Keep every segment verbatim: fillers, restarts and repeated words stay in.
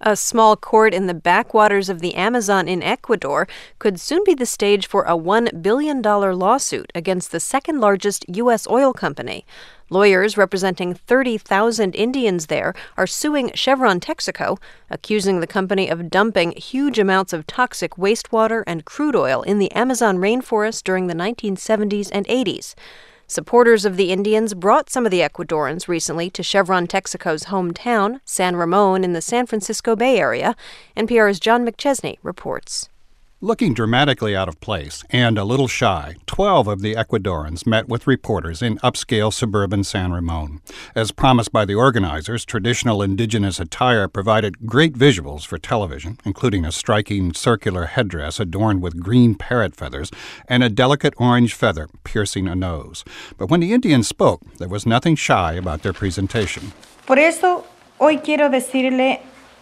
A small court in the backwaters of the Amazon in Ecuador could soon be the stage for a one billion dollars lawsuit against the second-largest U S oil company. Lawyers representing thirty thousand Indians there are suing Chevron Texaco, accusing the company of dumping huge amounts of toxic wastewater and crude oil in the Amazon rainforest during the nineteen seventies and eighties. Supporters of the Indians brought some of the Ecuadorians recently to Chevron Texaco's hometown, San Ramon, in the San Francisco Bay Area. N P R's John McChesney reports. Looking dramatically out of place and a little shy, twelve of the Ecuadorians met with reporters in upscale suburban San Ramon. As promised by the organizers, traditional indigenous attire provided great visuals for television, including a striking circular headdress adorned with green parrot feathers and a delicate orange feather piercing a nose. But when the Indians spoke, there was nothing shy about their presentation. Por eso, hoy quiero decirle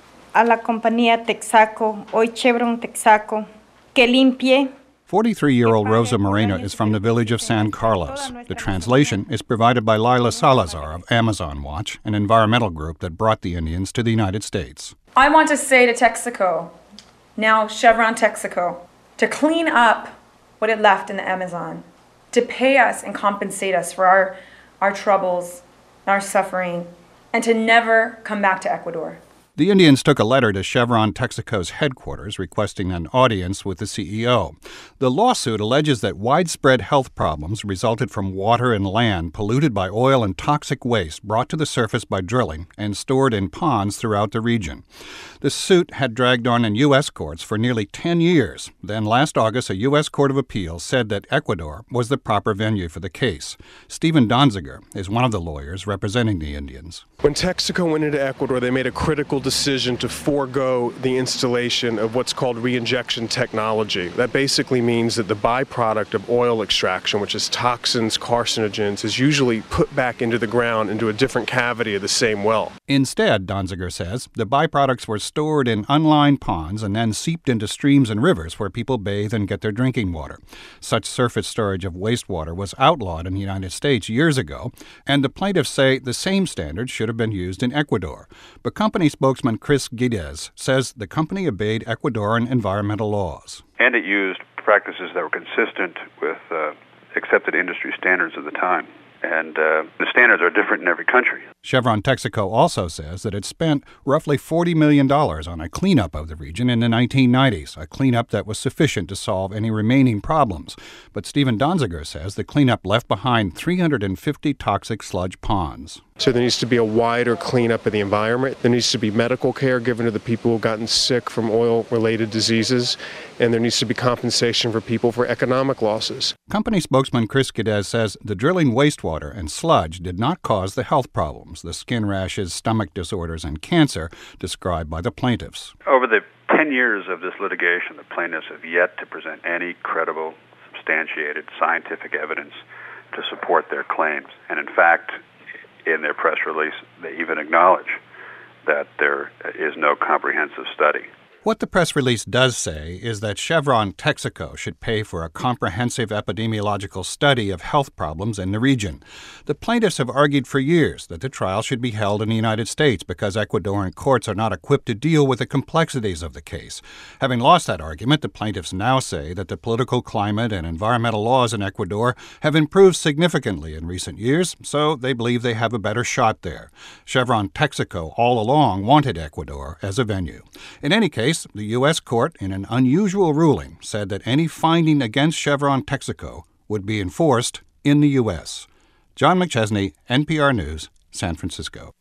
a la compañía Texaco, hoy Chevron Texaco, que limpie. forty-three-year-old Rosa Moreno is from the village of San Carlos. The translation is provided by Lila Salazar of Amazon Watch, an environmental group that brought the Indians to the United States. I want to say to Texaco, now Chevron Texaco, to clean up what it left in the Amazon, to pay us and compensate us for our, our troubles, our suffering, and to never come back to Ecuador. The Indians took a letter to Chevron Texaco's headquarters requesting an audience with the C E O. The lawsuit alleges that widespread health problems resulted from water and land polluted by oil and toxic waste brought to the surface by drilling and stored in ponds throughout the region. The suit had dragged on in U S courts for nearly ten years. Then last August, a U S Court of Appeals said that Ecuador was the proper venue for the case. Stephen Donziger is one of the lawyers representing the Indians. When Texaco went into Ecuador, they made a critical decision to forego the installation of what's called reinjection technology. That basically means that the byproduct of oil extraction, which is toxins, carcinogens, is usually put back into the ground into a different cavity of the same well. Instead, Donziger says, the byproducts were stored in unlined ponds and then seeped into streams and rivers where people bathe and get their drinking water. Such surface storage of wastewater was outlawed in the United States years ago, and the plaintiffs say the same standards should have been used in Ecuador. But company spokesman Chris Guidez says the company obeyed Ecuadorian environmental laws. And it used practices that were consistent with uh, accepted industry standards of the time. And uh, the standards are different in every country. Chevron Texaco also says that it spent roughly forty million dollars on a cleanup of the region in the nineteen nineties, a cleanup that was sufficient to solve any remaining problems. But Stephen Donziger says the cleanup left behind three hundred fifty toxic sludge ponds. So there needs to be a wider cleanup of the environment. There needs to be medical care given to the people who've gotten sick from oil-related diseases, and there needs to be compensation for people for economic losses. Company spokesman Chris Guidez says the drilling wastewater and sludge did not cause the health problems, the skin rashes, stomach disorders, and cancer described by the plaintiffs. Over the ten years of this litigation, the plaintiffs have yet to present any credible, substantiated scientific evidence to support their claims. And in fact, in their press release, they even acknowledge that there is no comprehensive study. What the press release does say is that Chevron Texaco should pay for a comprehensive epidemiological study of health problems in the region. The plaintiffs have argued for years that the trial should be held in the United States because Ecuadorian courts are not equipped to deal with the complexities of the case. Having lost that argument, the plaintiffs now say that the political climate and environmental laws in Ecuador have improved significantly in recent years, so they believe they have a better shot there. Chevron Texaco all along wanted Ecuador as a venue. In any case, the U S court, in an unusual ruling, said that any finding against Chevron Texaco would be enforced in the U S John McChesney, N P R News, San Francisco.